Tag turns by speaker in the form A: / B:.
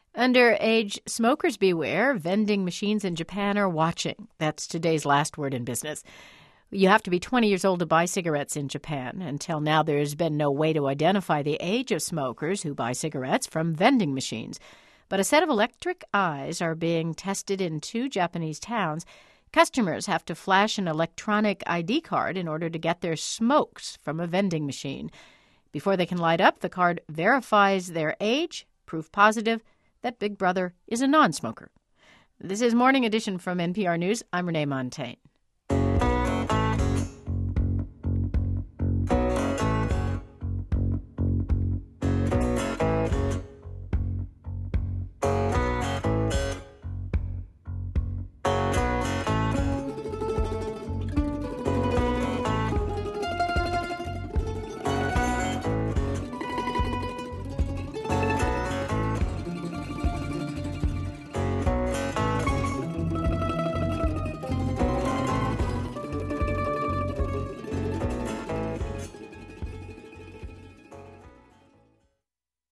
A: Underage smokers beware. Vending machines in Japan are watching. That's today's last word in business. You have to be 20 years old to buy cigarettes in Japan. Until now, there's been no way to identify the age of smokers who buy cigarettes from vending machines. But a set of electric eyes are being tested in 2 Japanese towns. Customers have to flash an electronic ID card in order to get their smokes from a vending machine. Before they can light up, the card verifies their age, proof positive that Big Brother is a non-smoker. This is Morning Edition from NPR News. I'm Renee Montagne.